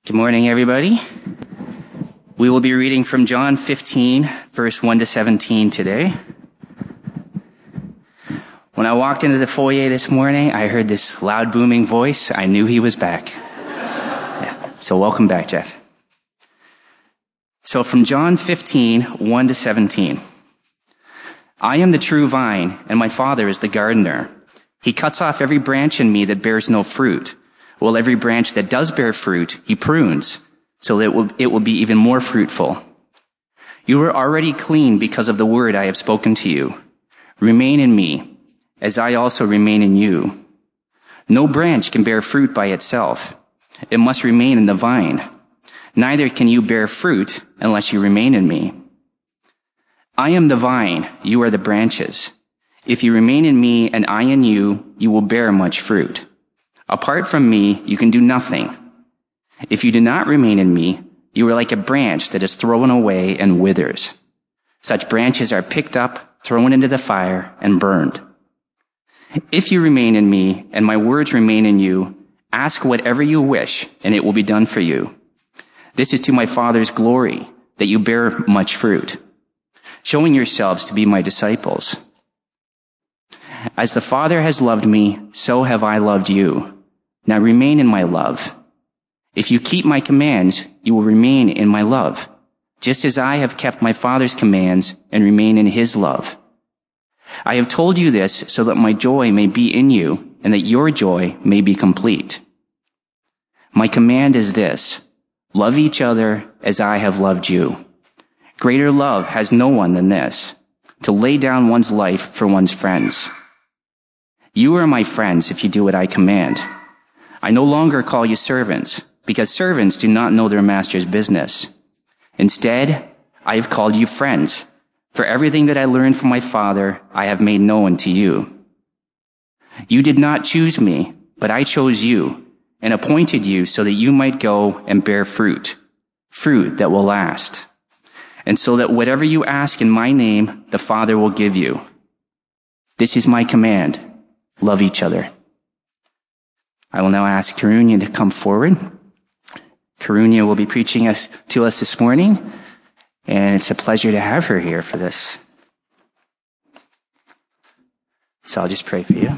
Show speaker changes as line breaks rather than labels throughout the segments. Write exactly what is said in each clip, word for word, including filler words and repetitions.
Good morning, everybody. We will be reading from John fifteen, verse one to seventeen today. When I walked into the foyer this morning, I heard this loud booming voice. I knew he was back. Yeah. So welcome back, Jeff. So from John fifteen, one to seventeen. I am the true vine, and my Father is the gardener. He cuts off every branch in me that bears no fruit, while every branch that does bear fruit, he prunes, so that it will, it will be even more fruitful. You are already clean because of the word I have spoken to you. Remain in me, as I also remain in you. No branch can bear fruit by itself. It must remain in the vine. Neither can you bear fruit unless you remain in me. I am the vine, you are the branches. If you remain in me and I in you, you will bear much fruit. Apart from me, you can do nothing. If you do not remain in me, you are like a branch that is thrown away and withers. Such branches are picked up, thrown into the fire, and burned. If you remain in me, and my words remain in you, ask whatever you wish, and it will be done for you. This is to my Father's glory, that you bear much fruit, showing yourselves to be my disciples. As the Father has loved me, so have I loved you. Now remain in my love. If you keep my commands, you will remain in my love, just as I have kept my Father's commands and remain in his love. I have told you this so that my joy may be in you and that your joy may be complete. My command is this: love each other as I have loved you. Greater love has no one than this, to lay down one's life for one's friends. You are my friends if you do what I command. I no longer call you servants, because servants do not know their master's business. Instead, I have called you friends, for everything that I learned from my Father I have made known to you. You did not choose me, but I chose you, and appointed you so that you might go and bear fruit, fruit that will last, and so that whatever you ask in my name, the Father will give you. This is my command: love each other. I will now ask Karunya to come forward. Karunya will be preaching us to us this morning, and it's a pleasure to have her here for this. So I'll just pray for you.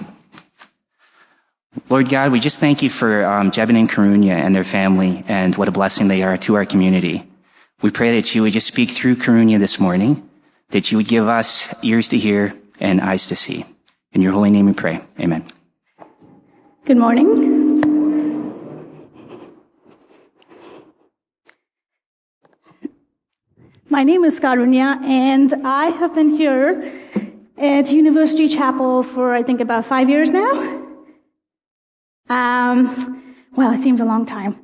Lord God, we just thank you for um, Jebin and Karunya and their family, and what a blessing they are to our community. We pray that you would just speak through Karunya this morning, that you would give us ears to hear and eyes to see. In your holy name we pray. Amen.
Good morning. My name is Karunya, and I have been here at University Chapel for, I think, about five years now. Um, well, it seems a long time.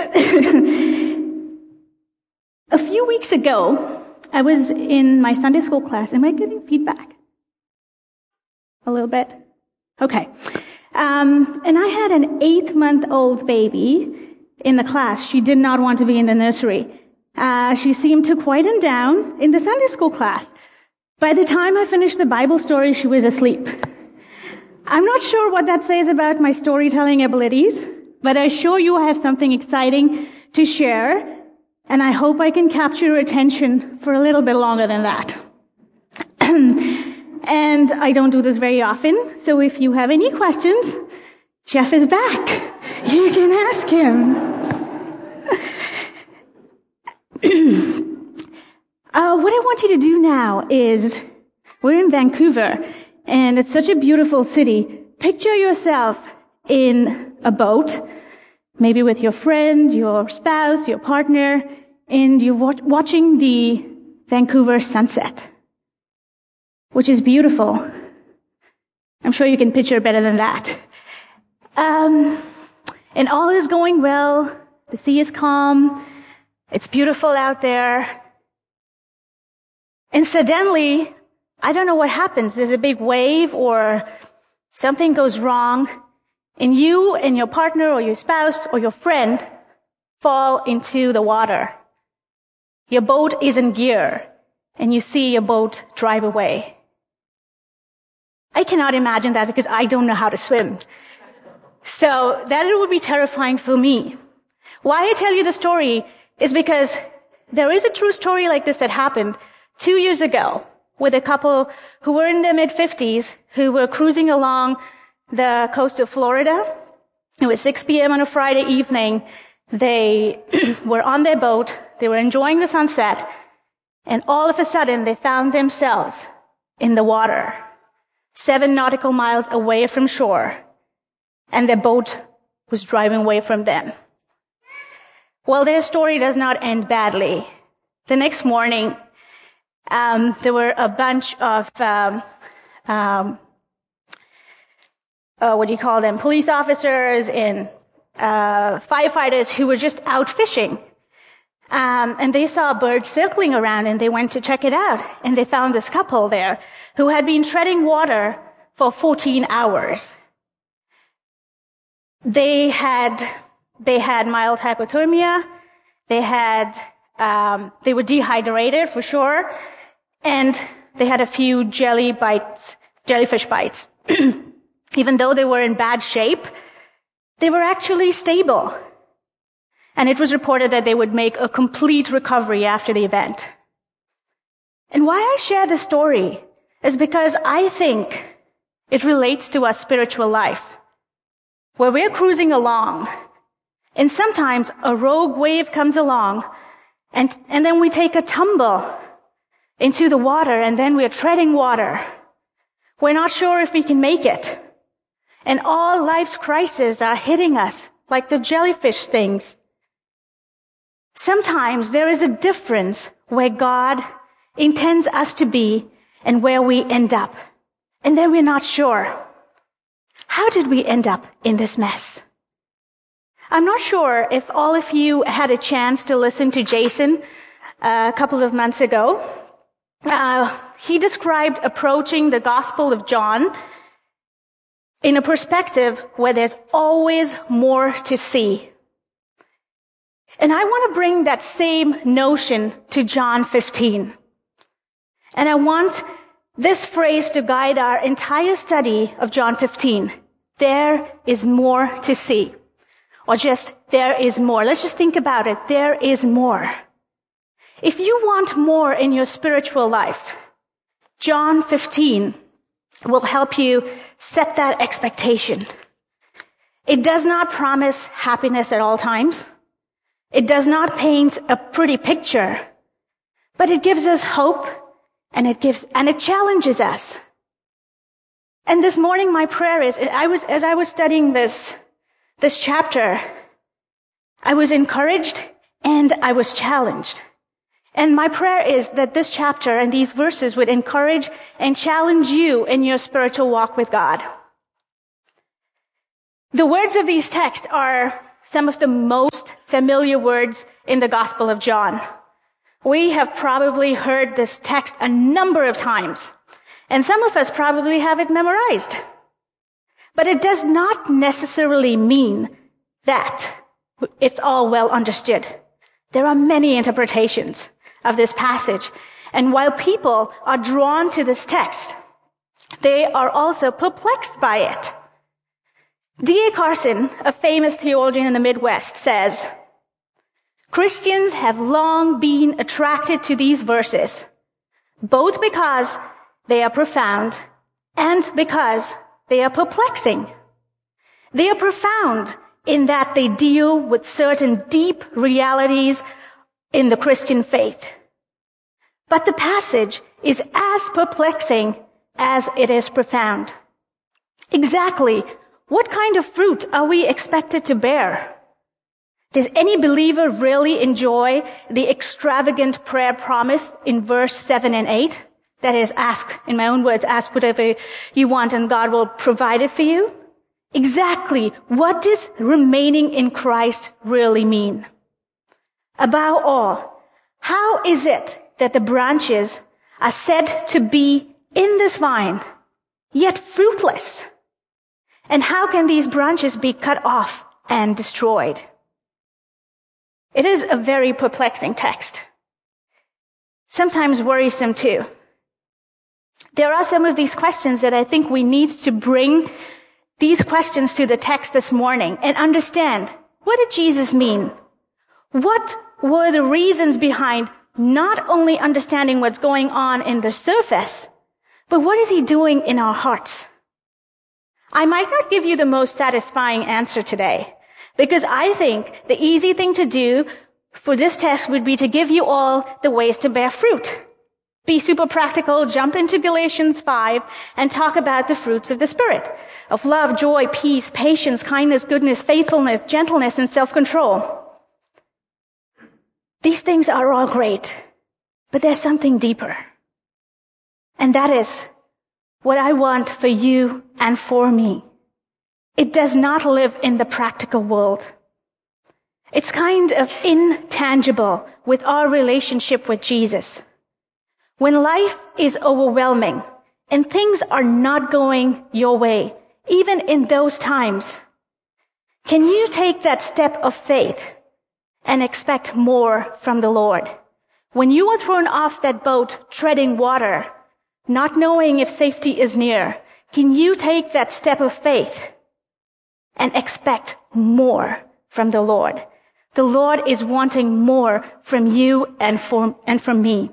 A few weeks ago, I was in my Sunday school class. Am I getting feedback? A little bit? Okay. Um, and I had an eight-month-old baby in the class. She did not want to be in the nursery. Uh, she seemed to quieten down in the Sunday school class. By the time I finished the Bible story, she was asleep. I'm not sure what that says about my storytelling abilities, but I assure you I have something exciting to share, and I hope I can capture your attention for a little bit longer than that. And I don't do this very often, so if you have any questions, Jeff is back. You can ask him. uh, what I want you to do now is, we're in Vancouver, and it's such a beautiful city. Picture yourself in a boat, maybe with your friend, your spouse, your partner, and you're watching the Vancouver sunset, which is beautiful. I'm sure you can picture better than that. Um, and all is going well. The sea is calm. It's beautiful out there. And suddenly, I don't know what happens. There's a big wave or something goes wrong, and you and your partner or your spouse or your friend fall into the water. Your boat is in gear, and you see your boat drive away. I cannot imagine that because I don't know how to swim. So that would be terrifying for me. Why I tell you the story is because there is a true story like this that happened two years ago with a couple who were in their mid-fifties who were cruising along the coast of Florida. It was six p.m. on a Friday evening. They were on their boat. They were enjoying the sunset. And all of a sudden, they found themselves in the water, seven nautical miles away from shore. And their boat was driving away from them. Well, their story does not end badly. The next morning, um, there were a bunch of, um, um, uh, what do you call them, police officers and uh, firefighters who were just out fishing. Um, and they saw a bird circling around, and they went to check it out. And they found this couple there who had been treading water for fourteen hours. They had they had mild hypothermia. They had um, they were dehydrated for sure, and they had a few jelly bites, jellyfish bites. Even though they were in bad shape, they were actually stable. And it was reported that they would make a complete recovery after the event. And why I share this story is because I think it relates to our spiritual life, where we're cruising along, and sometimes a rogue wave comes along, and, and then we take a tumble into the water, and then we're treading water. We're not sure if we can make it. And all life's crises are hitting us like the jellyfish stings. Sometimes there is a difference where God intends us to be and where we end up. And then we're not sure. How did we end up in this mess? I'm not sure if all of you had a chance to listen to Jason uh, a couple of months ago. Uh, he described approaching the Gospel of John in a perspective where there's always more to see. And I want to bring that same notion to John fifteen. And I want this phrase to guide our entire study of John fifteen. There is more to see. Or just, there is more. Let's just think about it. There is more. If you want more in your spiritual life, John fifteen will help you set that expectation. It does not promise happiness at all times. It does not paint a pretty picture, but it gives us hope, and it gives, and it challenges us. And this morning, my prayer is, I was, as I was studying this, this chapter, I was encouraged and I was challenged. And my prayer is that this chapter and these verses would encourage and challenge you in your spiritual walk with God. The words of these texts are some of the most familiar words in the Gospel of John. We have probably heard this text a number of times, and some of us probably have it memorized. But it does not necessarily mean that it's all well understood. There are many interpretations of this passage, and while people are drawn to this text, they are also perplexed by it. D A Carson, a famous theologian in the Midwest, says, Christians have long been attracted to these verses, both because they are profound and because they are perplexing. They are profound in that they deal with certain deep realities in the Christian faith. But the passage is as perplexing as it is profound. Exactly what kind of fruit are we expected to bear? Does any believer really enjoy the extravagant prayer promise in verse seven and eight? That is, ask, in my own words, ask whatever you want and God will provide it for you? Exactly what does remaining in Christ really mean? Above all, how is it that the branches are said to be in this vine, yet fruitless? And how can these branches be cut off and destroyed? It is a very perplexing text. Sometimes worrisome too. There are some of these questions that I think we need to bring these questions to the text this morning and understand What did Jesus mean? What were the reasons behind not only understanding what's going on in the surface, but what is he doing in our hearts? I might not give you the most satisfying answer today, because I think the easy thing to do for this test would be to give you all the ways to bear fruit. Be super practical, jump into Galatians five, and talk about the fruits of the Spirit, of love, joy, peace, patience, kindness, goodness, faithfulness, gentleness, and self-control. These things are all great, but there's something deeper. And that is what I want for you and for me. It does not live in the practical world. It's kind of intangible with our relationship with Jesus. When life is overwhelming and things are not going your way, even in those times, can you take that step of faith and expect more from the Lord? When you are thrown off that boat treading water, not knowing if safety is near, can you take that step of faith and expect more from the Lord? The Lord is wanting more from you and from, and from me.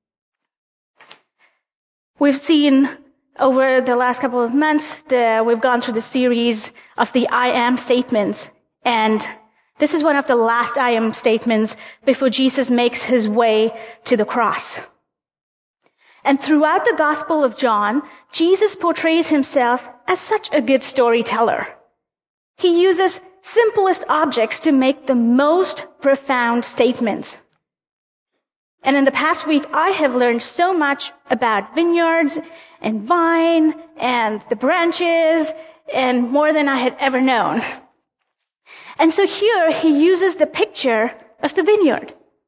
We've seen over the last couple of months, the, we've gone through the series of the I am statements. And this is one of the last I am statements before Jesus makes his way to the cross. And throughout the Gospel of John, Jesus portrays himself as such a good storyteller. He uses simplest objects to make the most profound statements. And in the past week, I have learned so much about vineyards and vine and the branches and more than I had ever known. And so here he uses the picture of the vineyard.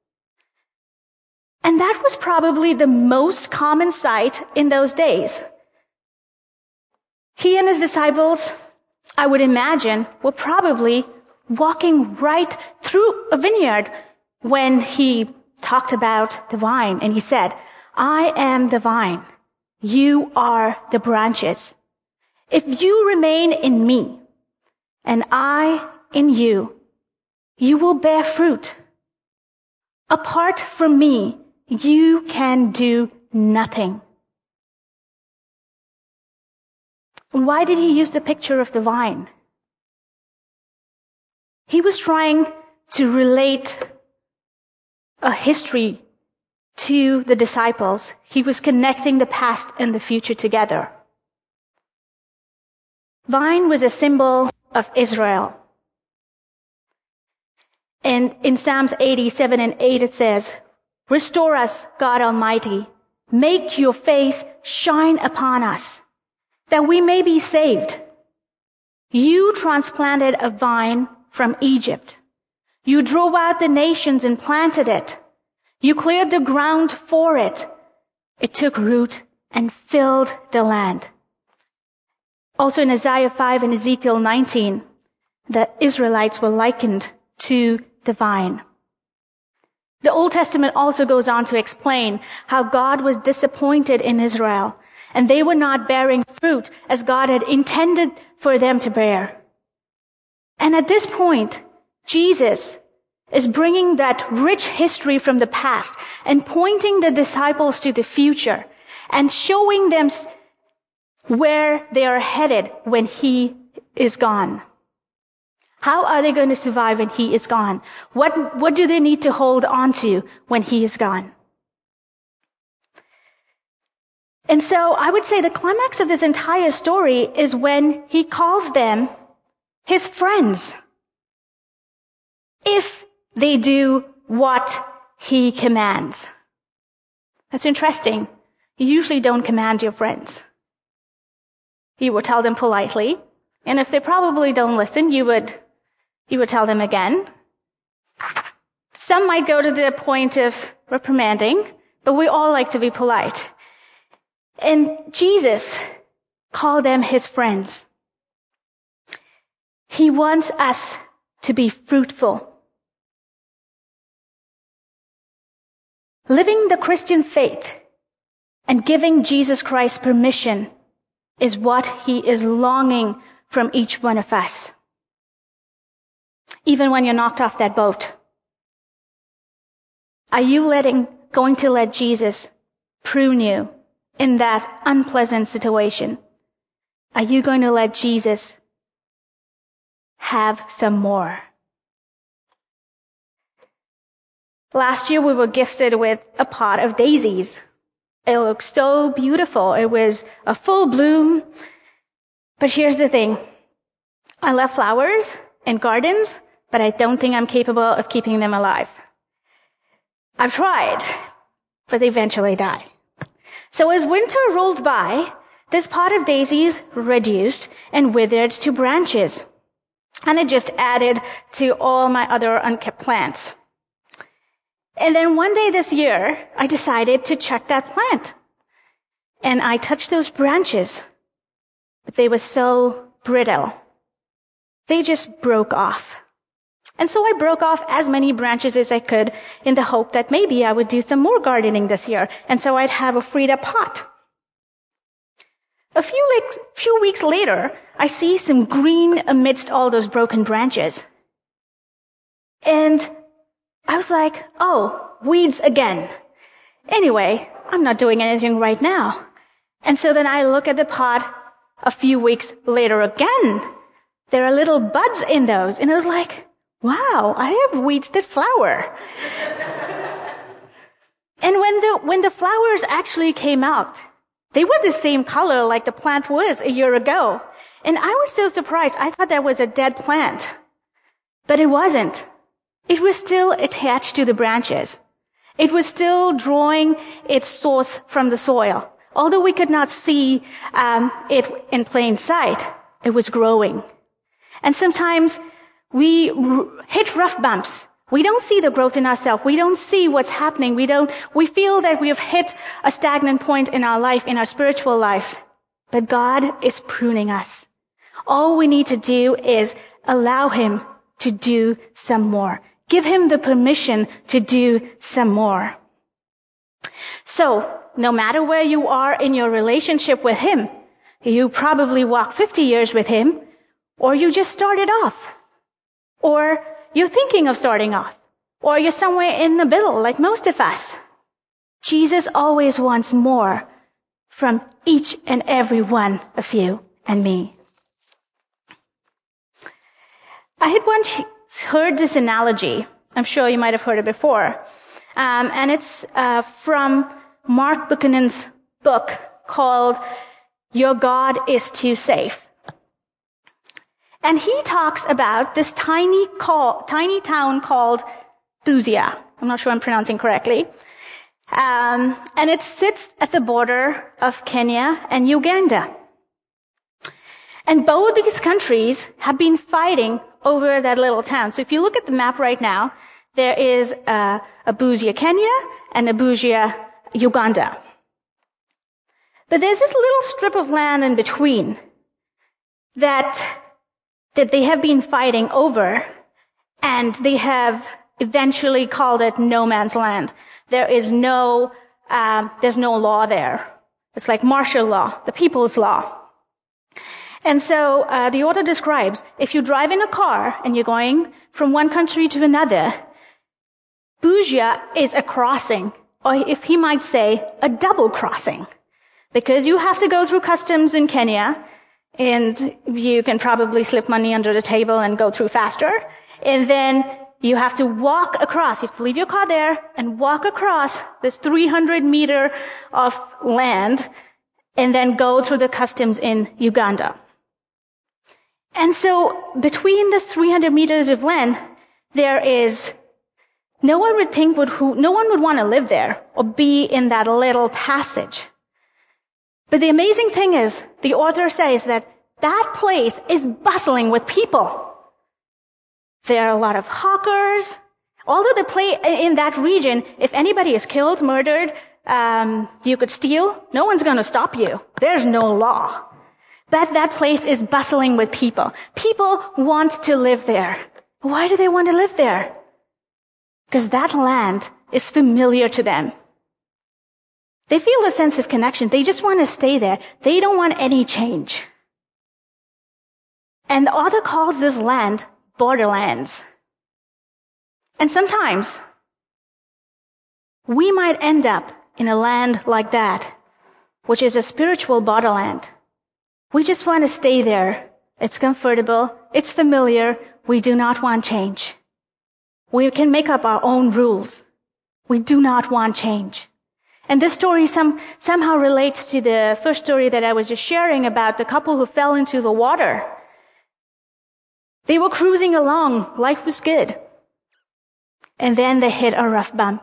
And that was probably the most common sight in those days. He and his disciples, I would imagine, were probably walking right through a vineyard when he talked about the vine. And he said, I am the vine. You are the branches. If you remain in me and I in you, you will bear fruit. Apart from me, you can do nothing. Why did he use the picture of the vine? He was trying to relate a history to the disciples. He was connecting the past and the future together. Vine was a symbol of Israel. And in Psalms eighty-seven and eight it says, restore us, God Almighty. Make your face shine upon us, that we may be saved. You transplanted a vine from Egypt. You drove out the nations and planted it. You cleared the ground for it. It took root and filled the land. Also in Isaiah five and Ezekiel nineteen, the Israelites were likened to the vine. The Old Testament also goes on to explain how God was disappointed in Israel, and they were not bearing fruit as God had intended for them to bear. And at this point, Jesus is bringing that rich history from the past and pointing the disciples to the future and showing them where they are headed when he is gone. How are they going to survive when he is gone? What, what do they need to hold on to when he is gone? And so I would say the climax of this entire story is when he calls them his friends, if they do what he commands. That's interesting. You usually don't command your friends. You would tell them politely, and if they probably don't listen, you would you would tell them again. Some might go to the point of reprimanding, but we all like to be polite. And Jesus called them his friends. He wants us to be fruitful. Living the Christian faith and giving Jesus Christ permission is what he is longing from each one of us. even when you're knocked off that boat? Are you letting, going to let Jesus prune you in that unpleasant situation? Are you going to let Jesus have some more? Last year we were gifted with a pot of daisies. It looked so beautiful. It was a full bloom. But here's the thing. I love flowers and gardens, but I don't think I'm capable of keeping them alive. I've tried, but they eventually die. So as winter rolled by, this pot of daisies reduced and withered to branches. And it just added to all my other unkept plants. And then one day this year, I decided to check that plant. And I touched those branches, but they were so brittle. They just broke off. And so I broke off as many branches as I could in the hope that maybe I would do some more gardening this year. And so I'd have a freed up pot. A few, like, few weeks later, I see some green amidst all those broken branches. And I was like, oh, weeds again. Anyway, I'm not doing anything right now. And so then I look at the pot a few weeks later again. There are little buds in those. And I was like, wow, I have weeds that flower. And when the, when the flowers actually came out, they were the same color like the plant was a year ago. And I was so surprised. I thought that was a dead plant. But it wasn't. It was still attached to the branches. It was still drawing its source from the soil. Although we could not see um, it in plain sight, it was growing. And sometimes we r- hit rough bumps. We don't see the growth in ourselves. We don't see what's happening. We don't, we feel that we have hit a stagnant point in our life, in our spiritual life. But God is pruning us. All we need to do is allow Him to do some more. Give Him the permission to do some more. So, no matter where you are in your relationship with Him, you probably walk fifty years with Him, or you just started off, or you're thinking of starting off, or you're somewhere in the middle like most of us. Jesus always wants more from each and every one of you and me. I had once heard this analogy. I'm sure you might have heard it before. Um, and it's uh, from Mark Buchanan's book called Your God is Too Safe. And he talks about this tiny call, tiny town called Busia. I'm not sure I'm pronouncing correctly. Um, and it sits at the border of Kenya and Uganda. And both these countries have been fighting over that little town. So if you look at the map right now, there is a, a Busia, Kenya, and a Busia, Uganda. But there's this little strip of land in between that that they have been fighting over, and they have eventually called it no man's land. There is no, um, there's no law there. It's like martial law, the people's law. And so uh, the author describes, if you drive in a car and you're going from one country to another, Busia is a crossing, or if he might say, a double crossing, because you have to go through customs in Kenya, and you can probably slip money under the table and go through faster. And then you have to walk across. You have to leave your car there and walk across this three hundred meter of land and then go through the customs in Uganda. And so between the three hundred meters of land, there is, no one would think would who, no one would want to live there or be in that little passage. But the amazing thing is, the author says that that place is bustling with people. There are a lot of hawkers. Although the place in that region, if anybody is killed, murdered, um, you could steal, no one's going to stop you. There's no law. But that place is bustling with people. People want to live there. Why do they want to live there? Because that land is familiar to them. They feel a sense of connection. They just want to stay there. They don't want any change. And the author calls this land borderlands. And sometimes we might end up in a land like that, which is a spiritual borderland. We just want to stay there. It's comfortable. It's familiar. We do not want change. We can make up our own rules. We do not want change. And this story some, somehow relates to the first story that I was just sharing about the couple who fell into the water. They were cruising along. Life was good. And then they hit a rough bump.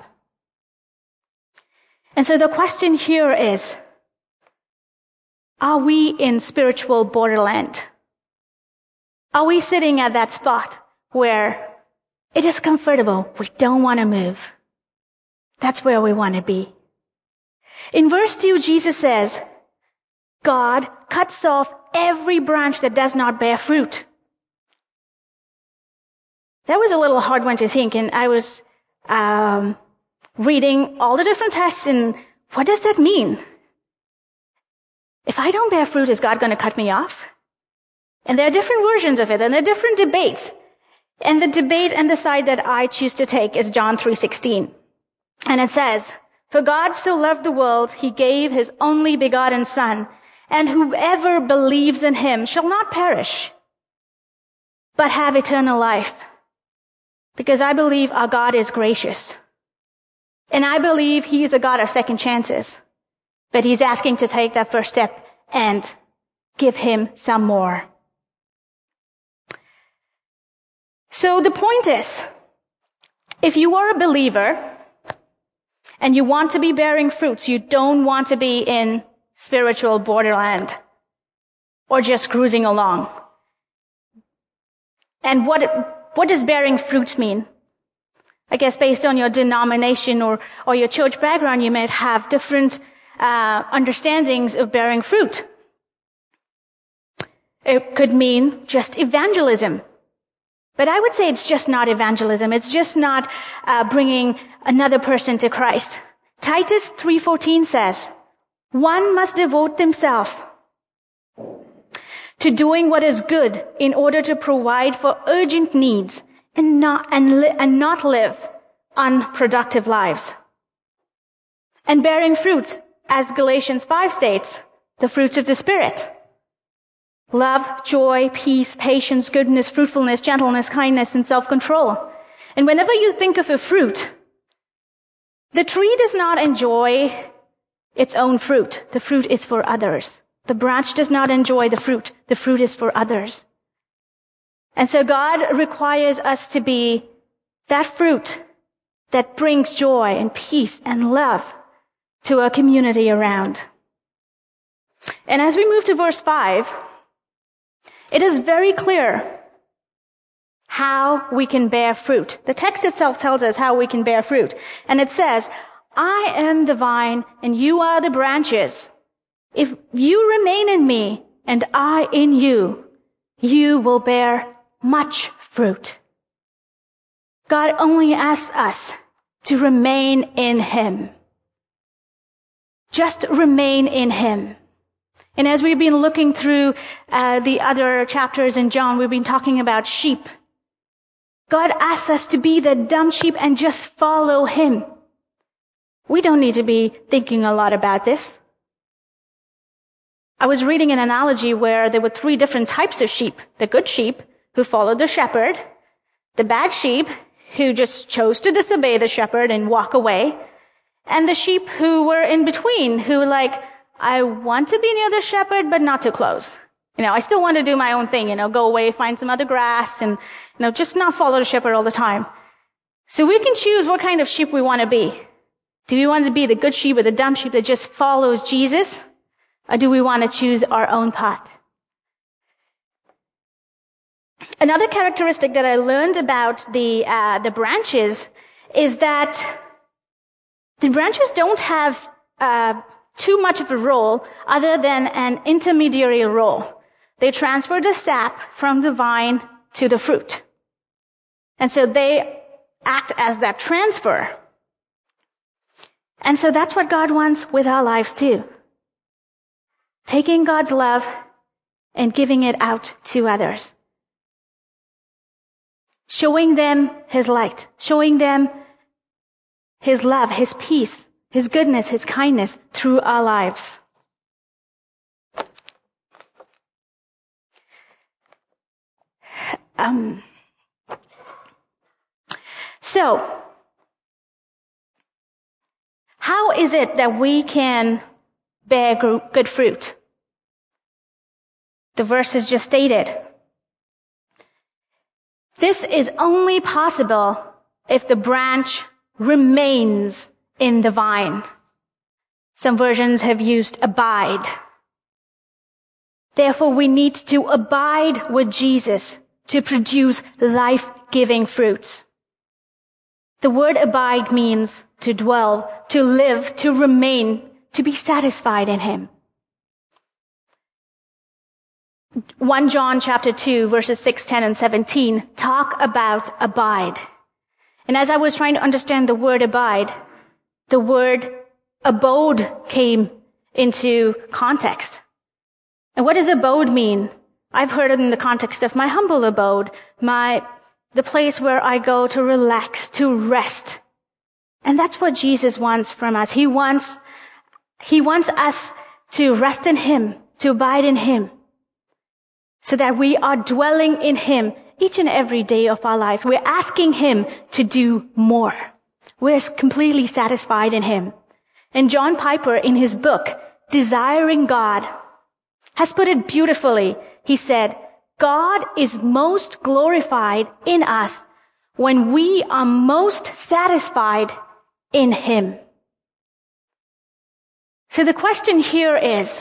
And so the question here is, are we in spiritual borderland? Are we sitting at that spot where it is comfortable, we don't want to move? That's where we want to be. In verse two, Jesus says, God cuts off every branch that does not bear fruit. That was a little hard one to think, and I was um, reading all the different texts, and what does that mean? If I don't bear fruit, is God going to cut me off? And there are different versions of it, and there are different debates. And the debate and the side that I choose to take is John three sixteen. And it says, For God so loved the world, he gave his only begotten Son, and whoever believes in him shall not perish, but have eternal life. Because I believe our God is gracious. And I believe he is a God of second chances. But he's asking to take that first step and give him some more. So the point is, if you are a believer and you want to be bearing fruits, you don't want to be in spiritual borderland or just cruising along. And what, what does bearing fruits mean? I guess based on your denomination or, or your church background, you might have different uh, understandings of bearing fruit. It could mean just evangelism. But I would say it's just not evangelism. It's just not uh, bringing another person to Christ. Titus three fourteen says, one must devote themselves to doing what is good in order to provide for urgent needs and not, and, li- and not live unproductive lives. And bearing fruit, as Galatians five states, the fruits of the Spirit. Love, joy, peace, patience, goodness, fruitfulness, gentleness, kindness, and self-control. And whenever you think of a fruit, the tree does not enjoy its own fruit. The fruit is for others. The branch does not enjoy the fruit. The fruit is for others. And so God requires us to be that fruit that brings joy and peace and love to our community around. And as we move to verse five, it is very clear how we can bear fruit. The text itself tells us how we can bear fruit. And it says, I am the vine and you are the branches. If you remain in me and I in you, you will bear much fruit. God only asks us to remain in him. Just remain in him. And as we've been looking through uh, the other chapters in John, we've been talking about sheep. God asks us to be the dumb sheep and just follow him. We don't need to be thinking a lot about this. I was reading an analogy where there were three different types of sheep. The good sheep, who followed the shepherd. The bad sheep, who just chose to disobey the shepherd and walk away. And the sheep who were in between, who like, I want to be near the shepherd, but not too close. You know, I still want to do my own thing, you know, go away, find some other grass, and, you know, just not follow the shepherd all the time. So we can choose what kind of sheep we want to be. Do we want to be the good sheep or the dumb sheep that just follows Jesus? Or do we want to choose our own path? Another characteristic that I learned about the, uh, the branches is that the branches don't have, uh, too much of a role other than an intermediary role. They transfer the sap from the vine to the fruit. And so they act as that transfer. And so that's what God wants with our lives too. Taking God's love and giving it out to others. showing them his light, showing them his love, his peace, his goodness, his kindness through our lives. Um, so, how is it that we can bear good fruit? The verse is just stated. This is only possible if the branch remains in the vine. Some versions have used abide. Therefore, we need to abide with Jesus to produce life-giving fruits. The word abide means to dwell, to live, to remain, to be satisfied in him. First John chapter two, verses six, ten, and seventeen talk about abide. And as I was trying to understand the word abide, the word abode came into context. And what does abode mean? I've heard it in the context of my humble abode, my, the place where I go to relax, to rest. And that's what Jesus wants from us. He wants, he wants us to rest in him, to abide in him, so that we are dwelling in him each and every day of our life. We're asking him to do more. We're completely satisfied in him. And John Piper, in his book, Desiring God, has put it beautifully. He said, God is most glorified in us when we are most satisfied in him. So the question here is,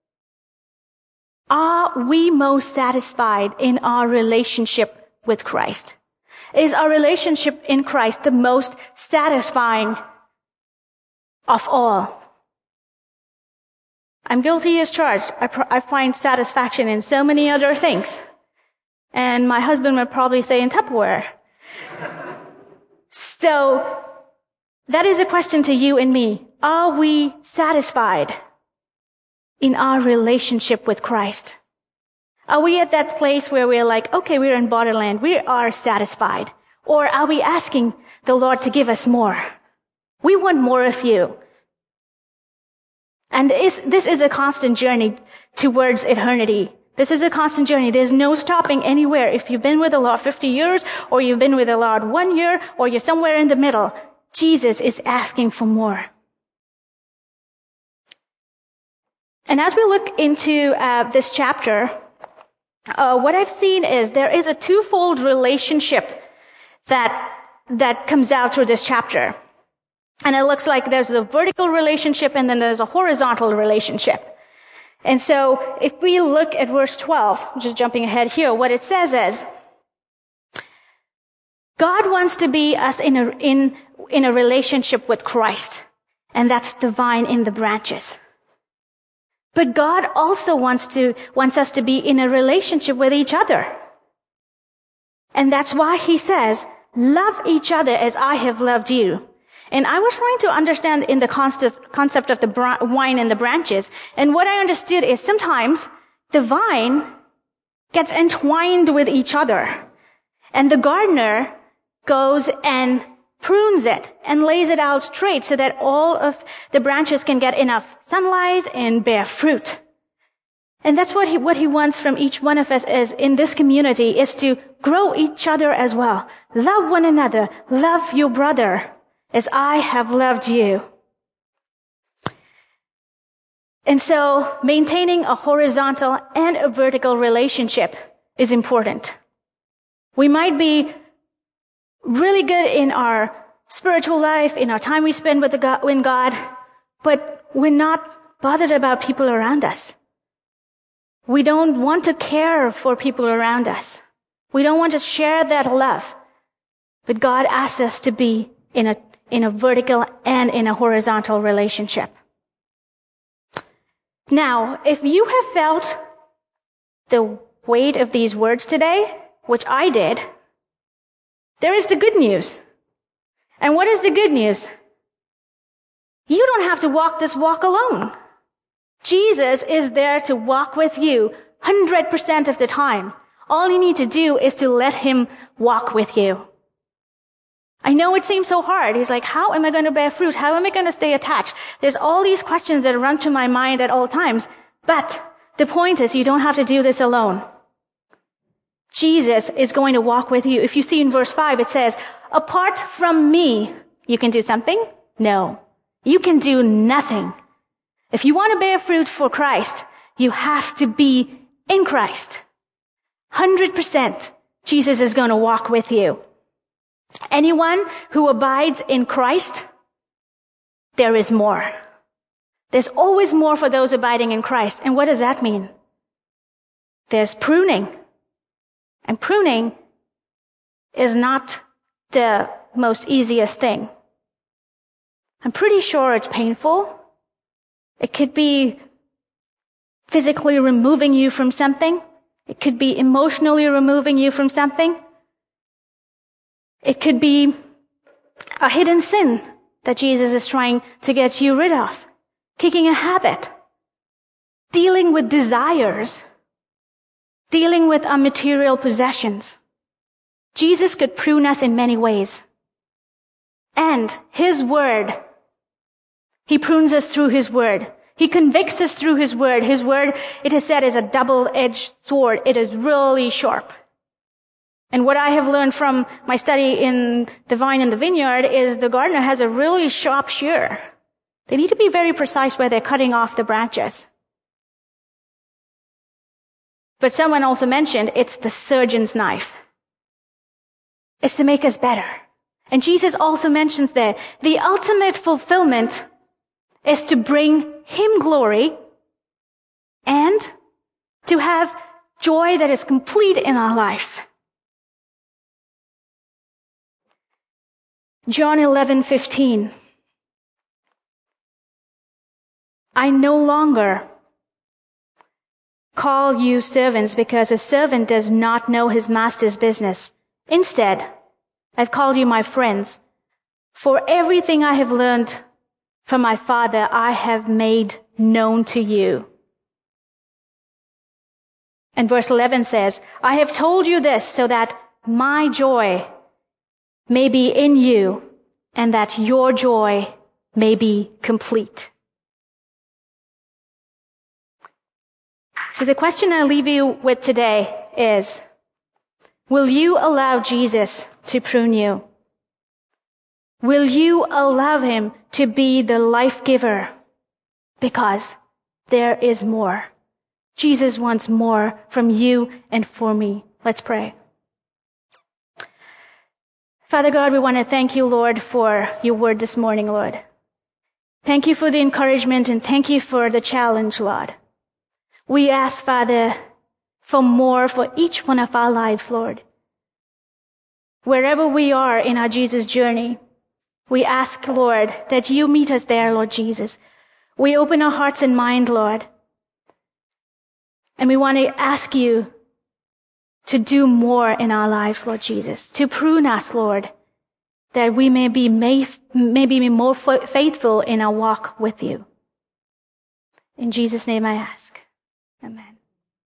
are we most satisfied in our relationship with Christ? Is our relationship in Christ the most satisfying of all? I'm guilty as charged. I, pr- I find satisfaction in so many other things. And my husband would probably say in Tupperware. So, that is a question to you and me. Are we satisfied in our relationship with Christ? Are we at that place where we're like, okay, we're in borderland, we are satisfied? Or are we asking the Lord to give us more? We want more of you. And is, this is a constant journey towards eternity. This is a constant journey. There's no stopping anywhere. If you've been with the Lord fifty years, or you've been with the Lord one year, or you're somewhere in the middle, Jesus is asking for more. And as we look into uh, this chapter, uh, what I've seen is there is a twofold relationship that that comes out through this chapter. And it looks like there's a vertical relationship and then there's a horizontal relationship. And so if we look at verse twelve, just jumping ahead here, what it says is, God wants to be us in a, in, in a relationship with Christ. And that's the vine in the branches. But God also wants to, wants us to be in a relationship with each other. And that's why he says, love each other as I have loved you. And I was trying to understand in the concept, concept of the br- vine and the branches. And what I understood is sometimes the vine gets entwined with each other. And the gardener goes and prunes it and lays it out straight so that all of the branches can get enough sunlight and bear fruit. And that's what he, what he wants from each one of us is in this community is to grow each other as well. Love one another. Love your brother as I have loved you. And so maintaining a horizontal and a vertical relationship is important. We might be really good in our spiritual life, in our time we spend with, the God, with God, but we're not bothered about people around us. We don't want to care for people around us. We don't want to share that love. But God asks us to be in a in a vertical and in a horizontal relationship. Now, if you have felt the weight of these words today, which I did, there is the good news. And what is the good news? You don't have to walk this walk alone. Jesus is there to walk with you one hundred percent of the time. All you need to do is to let him walk with you. I know it seems so hard. He's like, how am I going to bear fruit? How am I going to stay attached? There's all these questions that run through my mind at all times. But the point is, you don't have to do this alone. Jesus is going to walk with you. If you see in verse five, it says, apart from me, you can do something? No. You can do nothing. If you want to bear fruit for Christ, you have to be in Christ. one hundred percent Jesus is going to walk with you. Anyone who abides in Christ, there is more. There's always more for those abiding in Christ. And what does that mean? There's pruning. And pruning is not the most easiest thing. I'm pretty sure it's painful. It could be physically removing you from something. It could be emotionally removing you from something. It could be a hidden sin that Jesus is trying to get you rid of. Kicking a habit. Dealing with desires. Dealing with our material possessions. Jesus could prune us in many ways. And his word, he prunes us through his word. He convicts us through his word. His word, it is said, is a double-edged sword. It is really sharp. And what I have learned from my study in the vine and the vineyard is the gardener has a really sharp shear. They need to be very precise where they're cutting off the branches. But someone also mentioned it's the surgeon's knife. It's to make us better. And Jesus also mentions there, the ultimate fulfillment is to bring him glory and to have joy that is complete in our life. John eleven fifteen. I no longer call you servants because a servant does not know his master's business. Instead, I've called you my friends. For everything I have learned from my Father, I have made known to you. And verse eleven says, I have told you this so that my joy may be in you and that your joy may be complete. So the question I leave you with today is, will you allow Jesus to prune you? Will you allow him to be the life giver? Because there is more. Jesus wants more from you and for me. Let's pray. Father God, we want to thank you, Lord, for your word this morning, Lord. Thank you for the encouragement and thank you for the challenge, Lord. We ask, Father, for more for each one of our lives, Lord. Wherever we are in our Jesus journey, we ask, Lord, that you meet us there, Lord Jesus. We open our hearts and mind, Lord. And we want to ask you to do more in our lives, Lord Jesus. To prune us, Lord, that we may be, may, may be more faithful in our walk with you. In Jesus' name I ask. Amen.